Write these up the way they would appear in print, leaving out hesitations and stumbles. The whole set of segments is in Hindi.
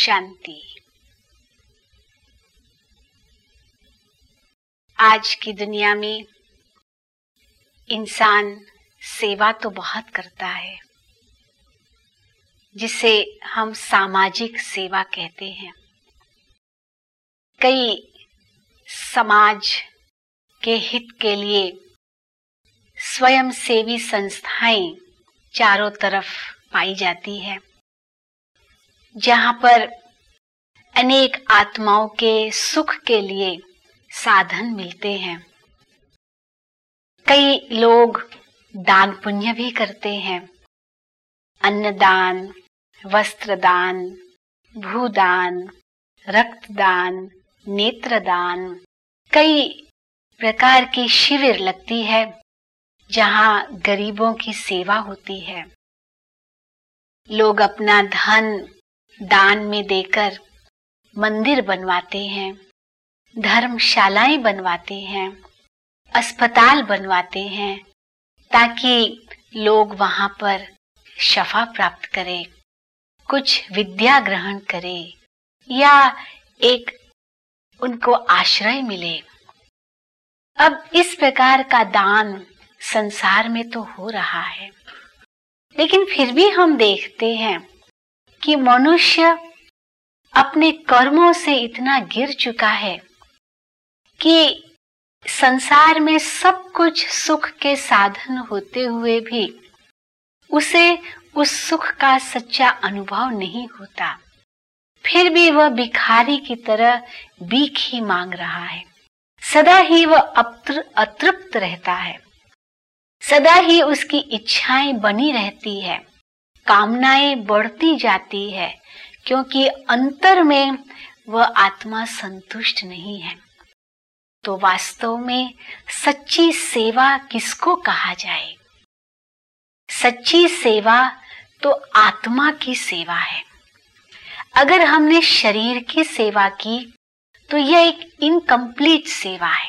शांति। आज की दुनिया में इंसान सेवा तो बहुत करता है, जिसे हम सामाजिक सेवा कहते हैं। कई समाज के हित के लिए स्वयंसेवी संस्थाएं चारों तरफ पाई जाती है, जहां पर अनेक आत्माओं के सुख के लिए साधन मिलते हैं। कई लोग दान पुण्य भी करते हैं, अन्नदान, वस्त्रदान, भूदान, रक्तदान, नेत्रदान। कई प्रकार की शिविर लगती है जहां गरीबों की सेवा होती है। लोग अपना धन दान में देकर मंदिर बनवाते हैं, धर्मशालाएं बनवाते हैं, अस्पताल बनवाते हैं, ताकि लोग वहां पर शफा प्राप्त करें, कुछ विद्या ग्रहण करें या एक उनको आश्रय मिले। अब इस प्रकार का दान संसार में तो हो रहा है, लेकिन फिर भी हम देखते हैं कि मनुष्य अपने कर्मों से इतना गिर चुका है कि संसार में सब कुछ सुख के साधन होते हुए भी उसे उस सुख का सच्चा अनुभव नहीं होता। फिर भी वह भिखारी की तरह भीख ही मांग रहा है। सदा ही वह अतृप्त रहता है, सदा ही उसकी इच्छाएं बनी रहती है, कामनाएं बढ़ती जाती है, क्योंकि अंतर में वह आत्मा संतुष्ट नहीं है। तो वास्तव में सच्ची सेवा किसको कहा जाए? सच्ची सेवा तो आत्मा की सेवा है। अगर हमने शरीर की सेवा की तो यह एक इनकम्प्लीट सेवा है।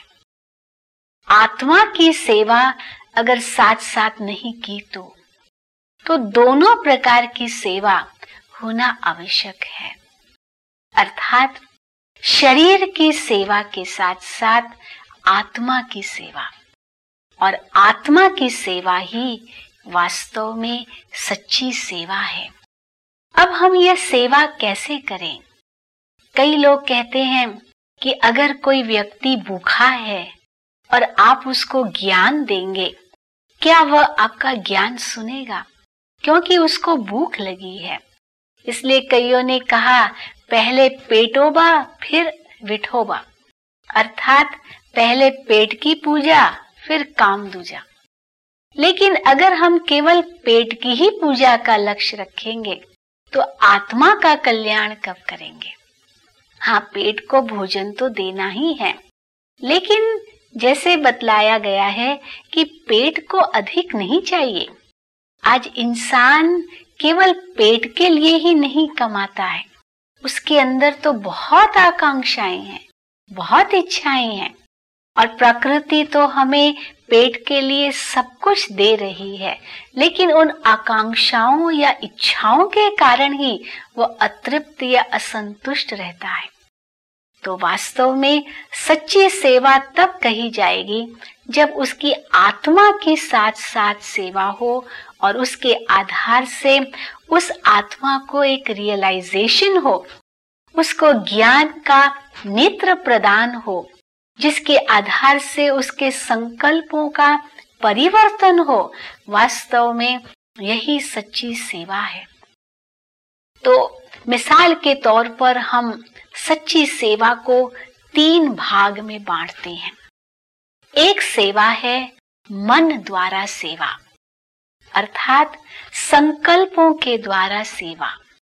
आत्मा की सेवा अगर साथ साथ नहीं की तो दोनों प्रकार की सेवा होना आवश्यक है। अर्थात शरीर की सेवा के साथ साथ आत्मा की सेवा, और आत्मा की सेवा ही वास्तव में सच्ची सेवा है। अब हम यह सेवा कैसे करें? कई लोग कहते हैं कि अगर कोई व्यक्ति भूखा है और आप उसको ज्ञान देंगे, क्या वह आपका ज्ञान सुनेगा? क्योंकि उसको भूख लगी है। इसलिए कईयों ने कहा, पहले पेटोबा फिर विठोबा, अर्थात पहले पेट की पूजा फिर काम दूजा। लेकिन अगर हम केवल पेट की ही पूजा का लक्ष्य रखेंगे तो आत्मा का कल्याण कब करेंगे? हाँ, पेट को भोजन तो देना ही है, लेकिन जैसे बतलाया गया है कि पेट को अधिक नहीं चाहिए। आज इंसान केवल पेट के लिए ही नहीं कमाता है, उसके अंदर तो बहुत आकांक्षाएं हैं, बहुत इच्छाएं हैं, और प्रकृति तो हमें पेट के लिए सब कुछ दे रही है, लेकिन उन आकांक्षाओं या इच्छाओं के कारण ही वो अतृप्त या असंतुष्ट रहता है। तो वास्तव में सच्ची सेवा तब कही जाएगी जब उसकी आत्मा के साथ साथ सेवा हो और उसके आधार से उस आत्मा को एक रियलाइजेशन हो, उसको ज्ञान का नेत्र प्रदान हो, जिसके आधार से उसके संकल्पों का परिवर्तन हो। वास्तव में यही सच्ची सेवा है। तो मिसाल के तौर पर हम सच्ची सेवा को 3 भाग में बांटते हैं। एक सेवा है मन द्वारा सेवा, अर्थात संकल्पों के द्वारा सेवा।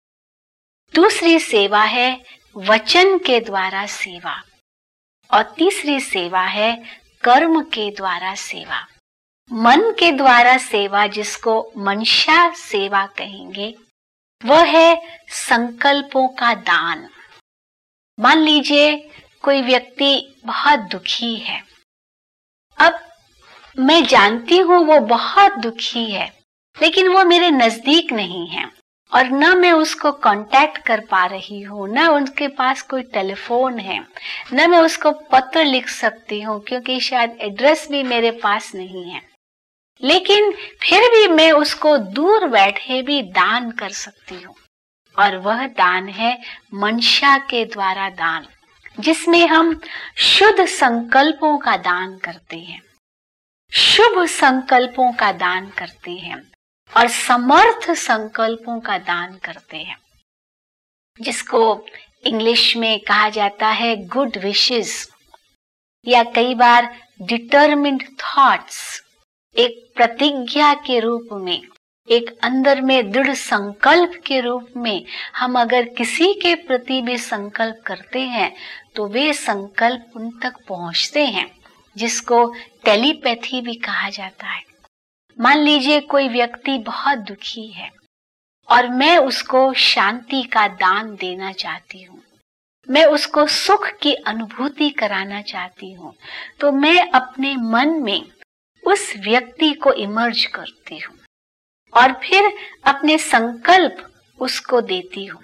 दूसरी सेवा है वचन के द्वारा सेवा, और तीसरी सेवा है कर्म के द्वारा सेवा। मन के द्वारा सेवा, जिसको मनसा सेवा कहेंगे, वह है संकल्पों का दान। मान लीजिए कोई व्यक्ति बहुत दुखी है। अब मैं जानती हूं वो बहुत दुखी है, लेकिन वो मेरे नजदीक नहीं है, और न मैं उसको कांटेक्ट कर पा रही हूँ, न उनके पास कोई टेलीफोन है, न मैं उसको पत्र लिख सकती हूँ क्योंकि शायद एड्रेस भी मेरे पास नहीं है, लेकिन फिर भी मैं उसको दूर बैठे भी दान कर सकती हूँ। और वह दान है मंशा के द्वारा दान, जिसमें हम शुद्ध संकल्पों का दान करते हैं, शुभ संकल्पों का दान करते हैं और समर्थ संकल्पों का दान करते हैं, जिसको इंग्लिश में कहा जाता है गुड विशेस या कई बार डिटरमिन्ड थॉट्स। एक प्रतिज्ञा के रूप में, एक अंदर में दृढ़ संकल्प के रूप में हम अगर किसी के प्रति भी संकल्प करते हैं तो वे संकल्प उन तक पहुंचते हैं, जिसको टेलीपैथी भी कहा जाता है। मान लीजिए कोई व्यक्ति बहुत दुखी है और मैं उसको शांति का दान देना चाहती हूँ, मैं उसको सुख की अनुभूति कराना चाहती हूँ, तो मैं अपने मन में उस व्यक्ति को इमर्ज करती हूँ और फिर अपने संकल्प उसको देती हूँ,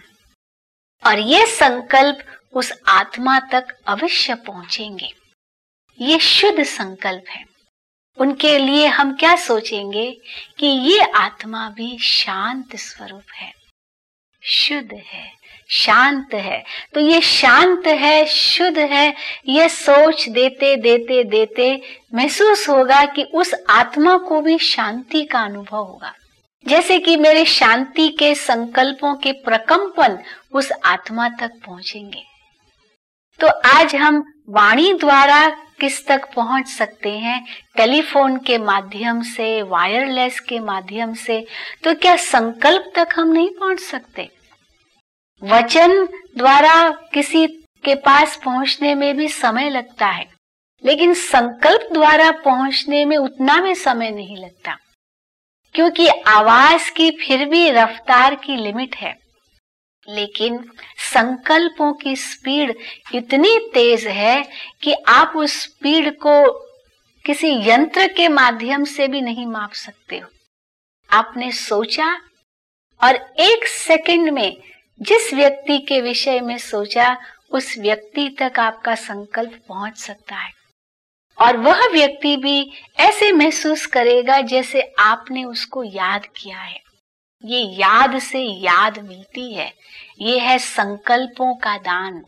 और ये संकल्प उस आत्मा तक अवश्य पहुंचेंगे। ये शुद्ध संकल्प है। उनके लिए हम क्या सोचेंगे कि ये आत्मा भी शांत स्वरूप है, शुद्ध है, शांत है। तो ये शांत है, शुद्ध है, ये सोच देते देते देते महसूस होगा कि उस आत्मा को भी शांति का अनुभव होगा, जैसे कि मेरे शांति के संकल्पों के प्रकंपन उस आत्मा तक पहुंचेंगे। तो आज हम वाणी द्वारा किस तक पहुंच सकते हैं? टेलीफोन के माध्यम से, वायरलेस के माध्यम से। तो क्या संकल्प तक हम नहीं पहुंच सकते? वचन द्वारा किसी के पास पहुंचने में भी समय लगता है, लेकिन संकल्प द्वारा पहुंचने में उतना भी समय नहीं लगता, क्योंकि आवाज की फिर भी रफ्तार की लिमिट है, लेकिन संकल्पों की स्पीड इतनी तेज है कि आप उस स्पीड को किसी यंत्र के माध्यम से भी नहीं माप सकते हो। आपने सोचा और एक सेकंड में जिस व्यक्ति के विषय में सोचा उस व्यक्ति तक आपका संकल्प पहुंच सकता है, और वह व्यक्ति भी ऐसे महसूस करेगा जैसे आपने उसको याद किया है। ये याद से याद मिलती है। ये है संकल्पों का दान।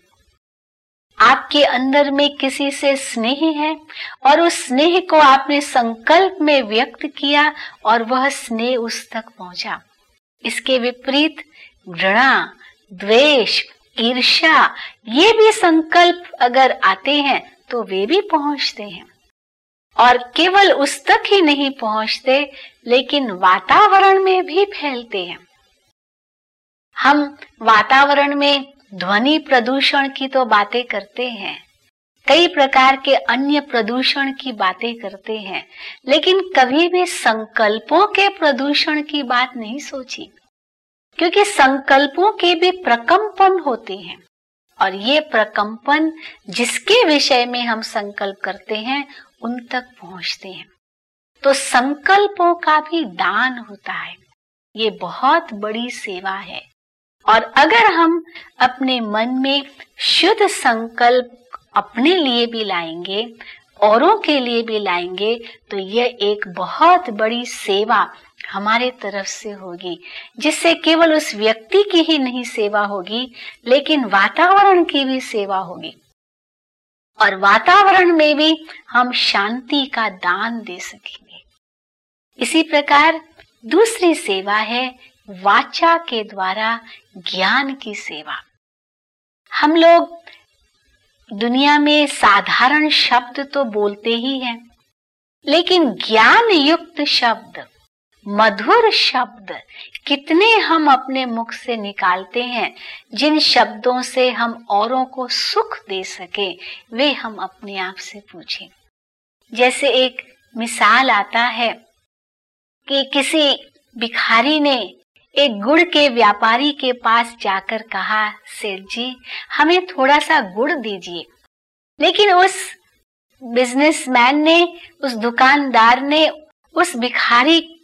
आपके अंदर में किसी से स्नेह है और उस स्नेह को आपने संकल्प में व्यक्त किया और वह स्नेह उस तक पहुंचा। इसके विपरीत घृणा, द्वेष, ईर्ष्या, ये भी संकल्प अगर आते हैं तो वे भी पहुंचते हैं, और केवल उस तक ही नहीं पहुंचते लेकिन वातावरण में भी फैलते हैं। हम वातावरण में ध्वनि प्रदूषण की तो बातें करते हैं, कई प्रकार के अन्य प्रदूषण की बातें करते हैं, लेकिन कभी भी संकल्पों के प्रदूषण की बात नहीं सोची, क्योंकि संकल्पों के भी प्रकंपन होते हैं, और ये प्रकंपन जिसके विषय में हम संकल्प करते हैं उन तक पहुंचते हैं। तो संकल्पों का भी दान होता है। ये बहुत बड़ी सेवा है, और अगर हम अपने मन में शुद्ध संकल्प अपने लिए भी लाएंगे, औरों के लिए भी लाएंगे, तो यह एक बहुत बड़ी सेवा हमारे तरफ से होगी, जिससे केवल उस व्यक्ति की ही नहीं सेवा होगी लेकिन वातावरण की भी सेवा होगी, और वातावरण में भी हम शांति का दान दे सकेंगे। इसी प्रकार दूसरी सेवा है वाचा के द्वारा ज्ञान की सेवा। हम लोग दुनिया में साधारण शब्द तो बोलते ही हैं, लेकिन ज्ञान युक्त शब्द, मधुर शब्द कितने हम अपने मुख से निकालते हैं, जिन शब्दों से हम औरों को सुख दे सके, वे हम अपने आप से पूछें। जैसे एक मिसाल आता है कि किसी भिखारी ने एक गुड़ के व्यापारी के पास जाकर कहा, सेठ जी हमें थोड़ा सा गुड़ दीजिए। लेकिन उस बिजनेसमैन ने, उस दुकानदार ने उस भिखारी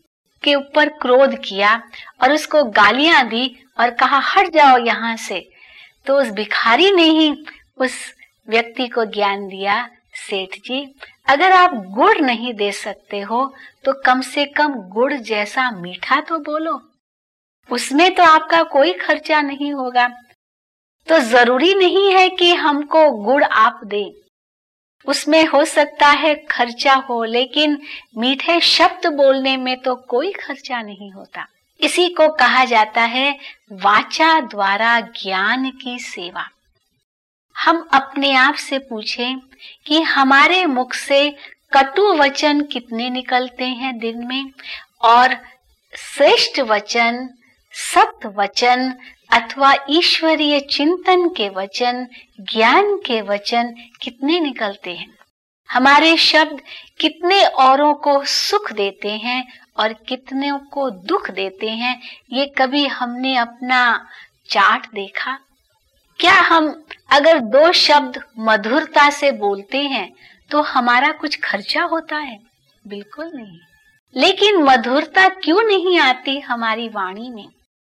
के ऊपर क्रोध किया और उसको गालियां दी और कहा हट जाओ यहाँ से, तो उस भिखारी ने ही उस व्यक्ति को ज्ञान दिया, सेठ जी अगर आप गुड़ नहीं दे सकते हो तो कम से कम गुड़ जैसा मीठा तो बोलो, उसमें तो आपका कोई खर्चा नहीं होगा। तो जरूरी नहीं है कि हमको गुड़ आप दें, उसमें हो सकता है खर्चा हो, लेकिन मीठे शब्द बोलने में तो कोई खर्चा नहीं होता। इसी को कहा जाता है वाचा द्वारा ज्ञान की सेवा। हम अपने आप से पूछें कि हमारे मुख से कटु वचन कितने निकलते हैं दिन में, और श्रेष्ठ वचन, सत्य वचन अथवा ईश्वरीय चिंतन के वचन, ज्ञान के वचन कितने निकलते हैं। हमारे शब्द कितने औरों को सुख देते हैं और कितने को दुख देते हैं, ये कभी हमने अपना चार्ट देखा? क्या हम अगर 2 शब्द मधुरता से बोलते हैं तो हमारा कुछ खर्चा होता है? बिल्कुल नहीं। लेकिन मधुरता क्यों नहीं आती हमारी वाणी में?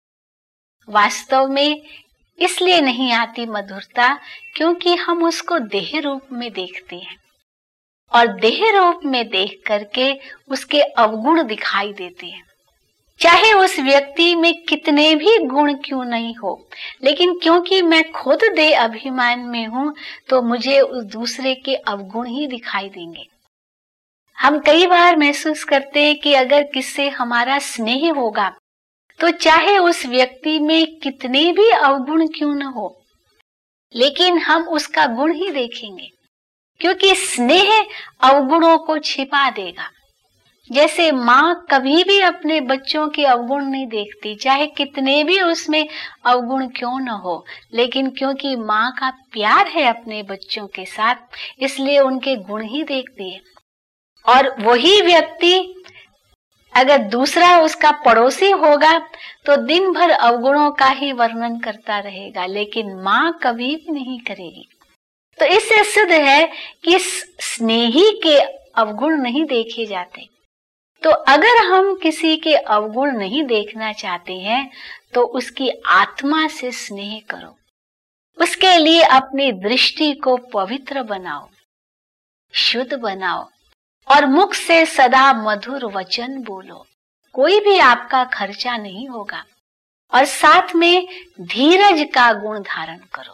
वास्तव में इसलिए नहीं आती मधुरता क्योंकि हम उसको देह रूप में देखते हैं, और देह रूप में देख करके उसके अवगुण दिखाई देते हैं। चाहे उस व्यक्ति में कितने भी गुण क्यों नहीं हो, लेकिन क्योंकि मैं खुद देह अभिमान में हूं तो मुझे उस दूसरे के अवगुण ही दिखाई देंगे। हम कई बार महसूस करते हैं कि अगर किससे हमारा स्नेह होगा तो चाहे उस व्यक्ति में कितने भी अवगुण क्यों न हो, लेकिन हम उसका गुण ही देखेंगे, क्योंकि स्नेह अवगुणों को छिपा देगा। जैसे माँ कभी भी अपने बच्चों के अवगुण नहीं देखती, चाहे कितने भी उसमें अवगुण क्यों न हो, लेकिन क्योंकि माँ का प्यार है अपने बच्चों के साथ, इसलिए उनके गुण ही देखती है। और वही व्यक्ति अगर दूसरा उसका पड़ोसी होगा तो दिन भर अवगुणों का ही वर्णन करता रहेगा, लेकिन माँ कभी भी नहीं करेगी। तो इससे सिद्ध है कि स्नेही के अवगुण नहीं देखे जाते। तो अगर हम किसी के अवगुण नहीं देखना चाहते हैं तो उसकी आत्मा से स्नेह करो, उसके लिए अपनी दृष्टि को पवित्र बनाओ, शुद्ध बनाओ, और मुख से सदा मधुर वचन बोलो। कोई भी आपका खर्चा नहीं होगा। और साथ में धीरज का गुण धारण करो।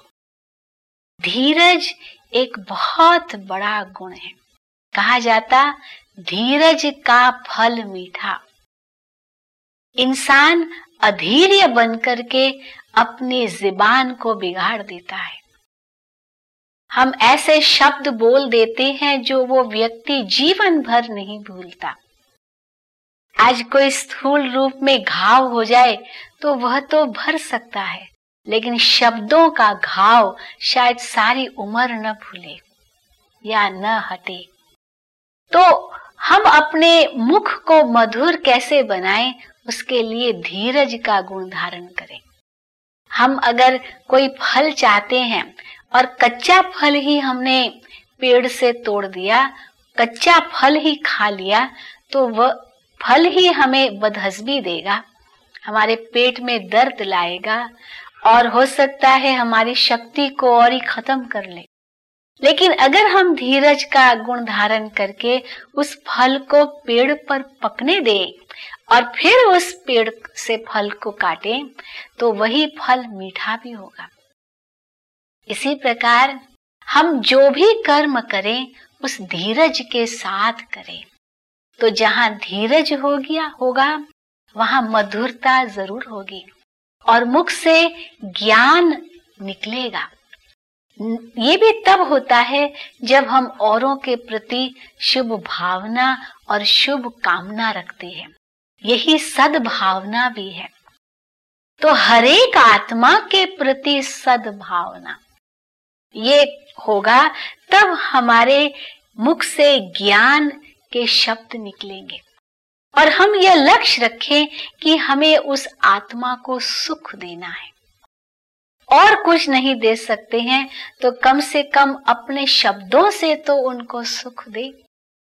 धीरज एक बहुत बड़ा गुण है। कहा जाता धीरज का फल मीठा। इंसान अधीर्य बनकर के अपनी जुबान को बिगाड़ देता है। हम ऐसे शब्द बोल देते हैं जो वो व्यक्ति जीवन भर नहीं भूलता। आज कोई स्थूल रूप में घाव हो जाए तो वह तो भर सकता है, लेकिन शब्दों का घाव शायद सारी उम्र न भूले या न हटे। तो हम अपने मुख को मधुर कैसे बनाएं, उसके लिए धीरज का गुण धारण करें। हम अगर कोई फल चाहते हैं और कच्चा फल ही हमने पेड़ से तोड़ दिया, कच्चा फल ही खा लिया, तो वह फल ही हमें बदहज़मी देगा, हमारे पेट में दर्द लाएगा और हो सकता है हमारी शक्ति को और ही खत्म कर ले। लेकिन अगर हम धीरज का गुण धारण करके उस फल को पेड़ पर पकने दें और फिर उस पेड़ से फल को काटें, तो वही फल मीठा भी होगा। इसी प्रकार हम जो भी कर्म करें उस धीरज के साथ करें, तो जहां धीरज होगा वहां मधुरता जरूर होगी और मुख से ज्ञान निकलेगा। ये भी तब होता है जब हम औरों के प्रति शुभ भावना और शुभ कामना रखते हैं। यही सद्भावना भी है। तो हरेक आत्मा के प्रति सद्भावना ये होगा, तब हमारे मुख से ज्ञान के शब्द निकलेंगे और हम यह लक्ष्य रखें कि हमें उस आत्मा को सुख देना है। और कुछ नहीं दे सकते हैं तो कम से कम अपने शब्दों से तो उनको सुख दे।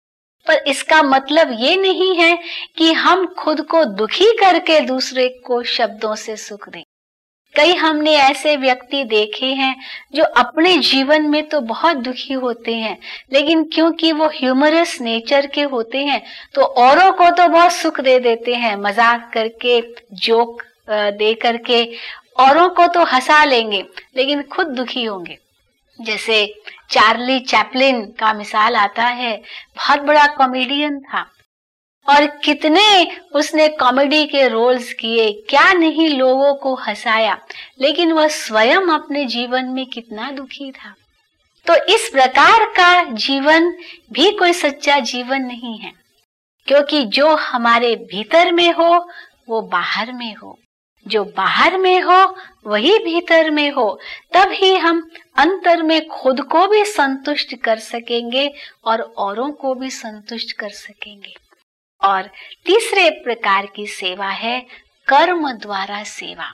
पर इसका मतलब ये नहीं है कि हम खुद को दुखी करके दूसरे को शब्दों से सुख दें। कई हमने ऐसे व्यक्ति देखे हैं जो अपने जीवन में तो बहुत दुखी होते हैं, लेकिन क्योंकि वो ह्यूमरस नेचर के होते हैं तो औरों को तो बहुत सुख दे देते हैं, मजाक करके, जोक दे करके औरों को तो हंसा लेंगे, लेकिन खुद दुखी होंगे। जैसे चार्ली चैपलिन का मिसाल आता है, बहुत बड़ा कॉमेडियन था और कितने उसने कॉमेडी के रोल्स किए, क्या नहीं लोगों को हंसाया, लेकिन वह स्वयं अपने जीवन में कितना दुखी था। तो इस प्रकार का जीवन भी कोई सच्चा जीवन नहीं है, क्योंकि जो हमारे भीतर में हो वो बाहर में हो, जो बाहर में हो वही भीतर में हो, तब ही हम अंतर में खुद को भी संतुष्ट कर सकेंगे और औरों को भी संतुष्ट कर सकेंगे। और तीसरे प्रकार की सेवा है कर्म द्वारा सेवा।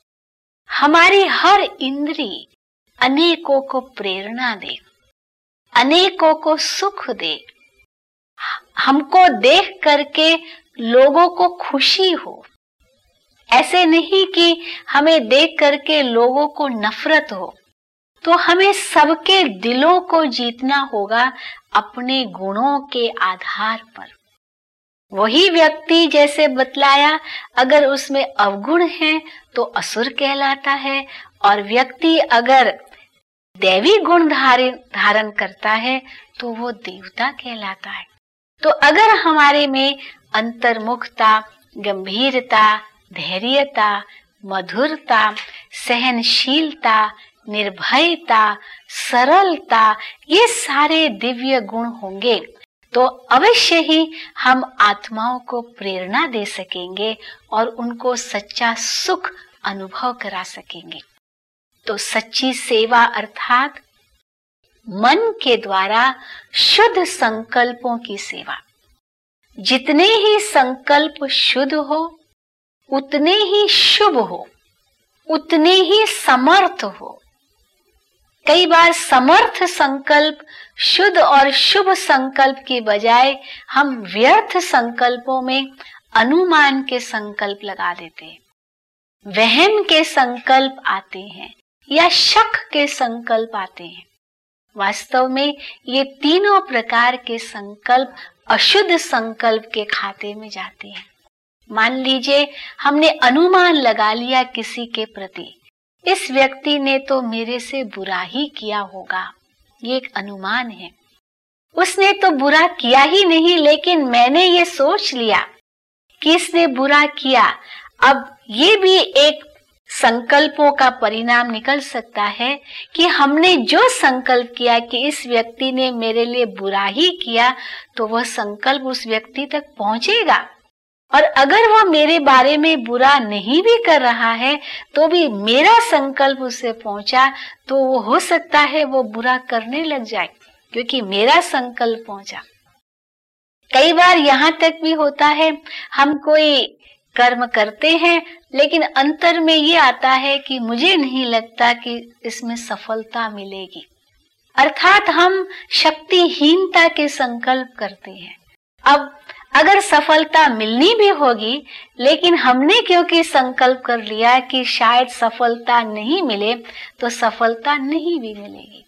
हमारी हर इंद्री अनेकों को प्रेरणा दे, अनेकों को सुख दे, हमको देख करके लोगों को खुशी हो। ऐसे नहीं कि हमें देख करके लोगों को नफरत हो। तो हमें सबके दिलों को जीतना होगा अपने गुणों के आधार पर। वही व्यक्ति जैसे बतलाया, अगर उसमें अवगुण है तो असुर कहलाता है, और व्यक्ति अगर दैवी गुण धारण करता है तो वो देवता कहलाता है। तो अगर हमारे में अंतर्मुखता, गंभीरता, धैर्यता, मधुरता, सहनशीलता, निर्भयता, सरलता, ये सारे दिव्य गुण होंगे तो अवश्य ही हम आत्माओं को प्रेरणा दे सकेंगे और उनको सच्चा सुख अनुभव करा सकेंगे। तो सच्ची सेवा अर्थात मन के द्वारा शुद्ध संकल्पों की सेवा। जितने ही संकल्प शुद्ध हो उतने ही शुभ हो, उतने ही समर्थ हो। कई बार समर्थ संकल्प, शुद्ध और शुभ संकल्प की बजाय हम व्यर्थ संकल्पों में अनुमान के संकल्प लगा देते हैं, वहम के संकल्प आते हैं या शक के संकल्प आते हैं। वास्तव में ये तीनों प्रकार के संकल्प अशुद्ध संकल्प के खाते में जाते हैं। मान लीजिए हमने अनुमान लगा लिया किसी के प्रति, इस व्यक्ति ने तो मेरे से बुरा ही किया होगा, ये एक अनुमान है। उसने तो बुरा किया ही नहीं, लेकिन मैंने ये सोच लिया कि इसने बुरा किया। अब ये भी एक संकल्पों का परिणाम निकल सकता है कि हमने जो संकल्प किया कि इस व्यक्ति ने मेरे लिए बुरा ही किया, तो वह संकल्प उस व्यक्ति तक पहुंचेगा। और अगर वह मेरे बारे में बुरा नहीं भी कर रहा है तो भी मेरा संकल्प उससे पहुंचा, तो वो हो सकता है वो बुरा करने लग जाए, क्योंकि मेरा संकल्प पहुंचा। कई बार यहाँ तक भी होता है, हम कोई कर्म करते हैं लेकिन अंतर में ये आता है कि मुझे नहीं लगता कि इसमें सफलता मिलेगी, अर्थात हम शक्तिहीनता के संकल्प करते हैं। अब अगर सफलता मिलनी भी होगी, लेकिन हमने क्योंकि संकल्प कर लिया कि शायद सफलता नहीं मिले, तो सफलता नहीं भी मिलेगी।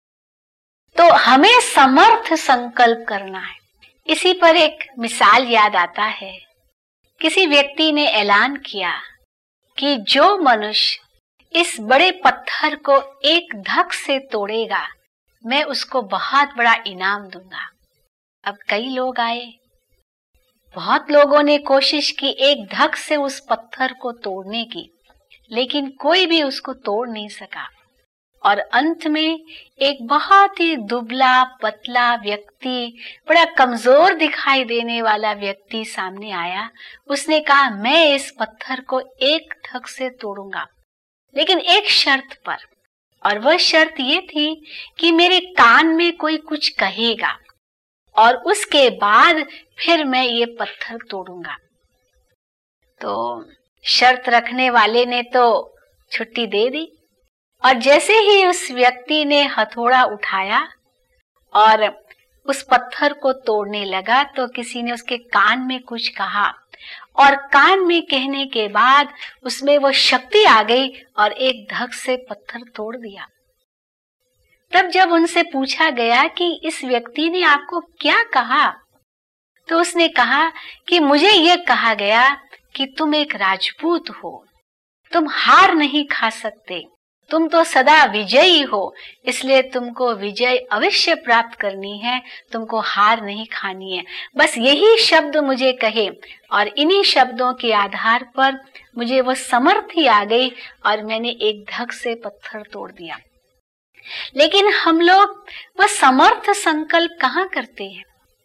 तो हमें समर्थ संकल्प करना है। इसी पर एक मिसाल याद आता है। किसी व्यक्ति ने ऐलान किया कि जो मनुष्य इस बड़े पत्थर को एक धक से तोड़ेगा, मैं उसको बहुत बड़ा इनाम दूंगा। अब कई लोग आए, बहुत लोगों ने कोशिश की एक धक से उस पत्थर को तोड़ने की, लेकिन कोई भी उसको तोड़ नहीं सका। और अंत में एक बहुत ही दुबला पतला व्यक्ति, बड़ा कमजोर दिखाई देने वाला व्यक्ति सामने आया। उसने कहा, मैं इस पत्थर को एक धक से तोड़ूंगा, लेकिन एक शर्त पर। और वह शर्त ये थी कि मेरे कान में कोई कुछ कहेगा और उसके बाद फिर मैं ये पत्थर तोड़ूंगा। तो शर्त रखने वाले ने तो छुट्टी दे दी, और जैसे ही उस व्यक्ति ने हथौड़ा उठाया और उस पत्थर को तोड़ने लगा तो किसी ने उसके कान में कुछ कहा और कान में कहने के बाद उसमें वो शक्ति आ गई और एक धक से पत्थर तोड़ दिया। तब जब उनसे पूछा गया कि इस व्यक्ति ने आपको क्या कहा, तो उसने कहा कि मुझे यह कहा गया कि तुम एक राजपूत हो, तुम हार नहीं खा सकते, तुम तो सदा विजयी हो, इसलिए तुमको विजय अवश्य प्राप्त करनी है, तुमको हार नहीं खानी है। बस यही शब्द मुझे कहे और इन्हीं शब्दों के आधार पर मुझे वो समर्थी आ गई और मैंने एक धक से पत्थर तोड़ दिया। लेकिन हम लोग वह समर्थ संकल्प कहाँ करते हैं?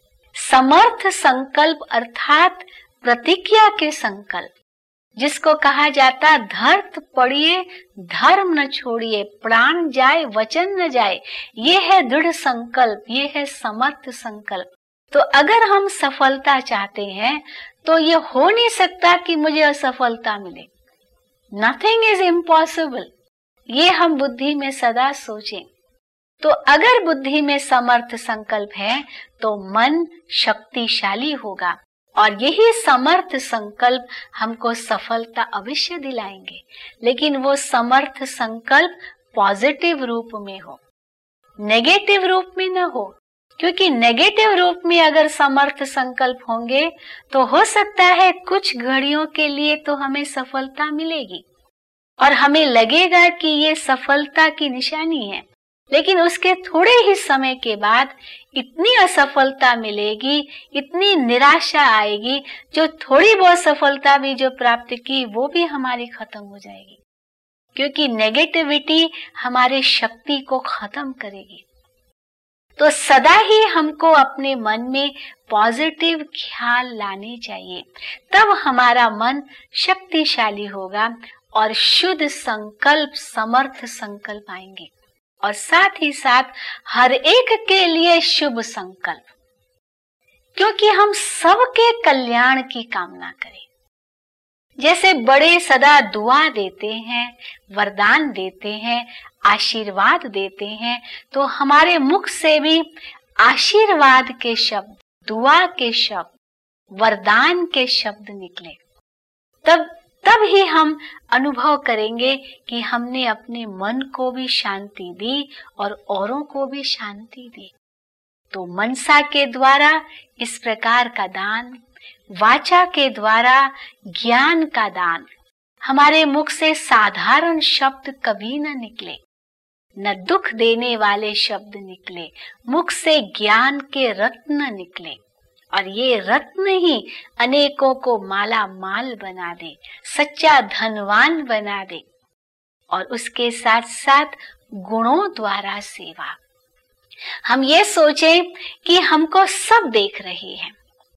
समर्थ संकल्प अर्थात प्रतिज्ञा के संकल्प, जिसको कहा जाता धर्त पड़िए धर्म न छोड़िए, प्राण जाए वचन न जाए, ये है दृढ़ संकल्प, ये है समर्थ संकल्प। तो अगर हम सफलता चाहते हैं तो ये हो नहीं सकता कि मुझे असफलता मिले। नथिंग इज इम्पॉसिबल, ये हम बुद्धि में सदा सोचें। तो अगर बुद्धि में समर्थ संकल्प है तो मन शक्तिशाली होगा और यही समर्थ संकल्प हमको सफलता अवश्य दिलाएंगे। लेकिन वो समर्थ संकल्प पॉजिटिव रूप में हो, नेगेटिव रूप में न हो, क्योंकि नेगेटिव रूप में अगर समर्थ संकल्प होंगे तो हो सकता है कुछ घड़ियों के लिए तो हमें सफलता मिलेगी और हमें लगेगा कि ये सफलता की निशानी है, लेकिन उसके थोड़े ही समय के बाद इतनी असफलता मिलेगी, इतनी निराशा आएगी, जो थोड़ी बहुत सफलता भी जो प्राप्त की वो भी हमारी खत्म हो जाएगी, क्योंकि नेगेटिविटी हमारे शक्ति को खत्म करेगी। तो सदा ही हमको अपने मन में पॉजिटिव ख्याल लाने चाहिए, तब हमारा मन शक्तिशाली होगा और शुद्ध संकल्प, समर्थ संकल्प आएंगे और साथ ही साथ हर एक के लिए शुभ संकल्प, क्योंकि हम सबके कल्याण की कामना करें। जैसे बड़े सदा दुआ देते हैं, वरदान देते हैं, आशीर्वाद देते हैं, तो हमारे मुख से भी आशीर्वाद के शब्द, दुआ के शब्द, वरदान के शब्द निकले। तब ही हम अनुभव करेंगे कि हमने अपने मन को भी शांति दी और औरों को भी शांति दी। तो मनसा के द्वारा इस प्रकार का दान, वाचा के द्वारा ज्ञान का दान, हमारे मुख से साधारण शब्द कभी न निकले, न दुख देने वाले शब्द निकले, मुख से ज्ञान के रत्न निकले और ये रत्न ही अनेकों को माला माल बना दे, सच्चा धनवान बना दे। और उसके साथ साथ गुणों द्वारा सेवा। हम ये सोचें कि हमको सब देख रहे हैं,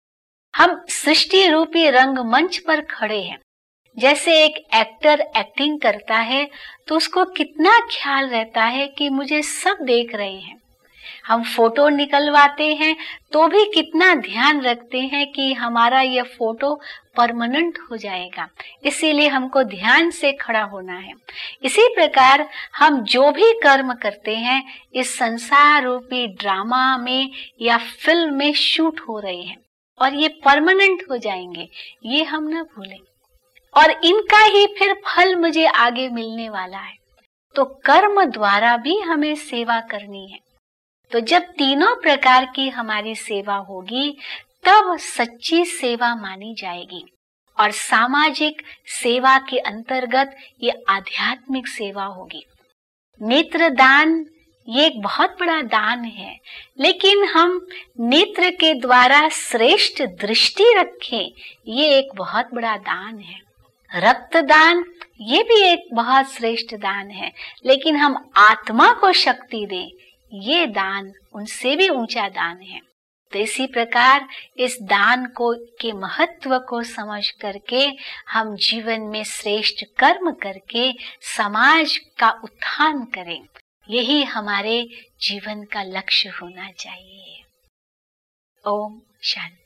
हम सृष्टि रूपी रंगमंच पर खड़े हैं। जैसे एक एक्टर एक्टिंग करता है तो उसको कितना ख्याल रहता है कि मुझे सब देख रहे हैं। हम फोटो निकलवाते हैं तो भी कितना ध्यान रखते हैं कि हमारा यह फोटो परमानेंट हो जाएगा, इसीलिए हमको ध्यान से खड़ा होना है। इसी प्रकार हम जो भी कर्म करते हैं इस संसार रूपी ड्रामा में या फिल्म में शूट हो रहे हैं और ये परमानेंट हो जाएंगे, ये हम न भूलें। और इनका ही फिर फल मुझे आगे मिलने वाला है। तो कर्म द्वारा भी हमें सेवा करनी है। तो जब तीनों प्रकार की हमारी सेवा होगी तब सच्ची सेवा मानी जाएगी। और सामाजिक सेवा के अंतर्गत ये आध्यात्मिक सेवा होगी। नेत्र दान ये एक बहुत बड़ा दान है, लेकिन हम नेत्र के द्वारा श्रेष्ठ दृष्टि रखें, ये एक बहुत बड़ा दान है। रक्तदान ये भी एक बहुत श्रेष्ठ दान है, लेकिन हम आत्मा को शक्ति दें, ये दान उनसे भी ऊंचा दान है। तो इसी प्रकार इस दान को के महत्व को समझ करके हम जीवन में श्रेष्ठ कर्म करके समाज का उत्थान करें, यही हमारे जीवन का लक्ष्य होना चाहिए। ओम शांति।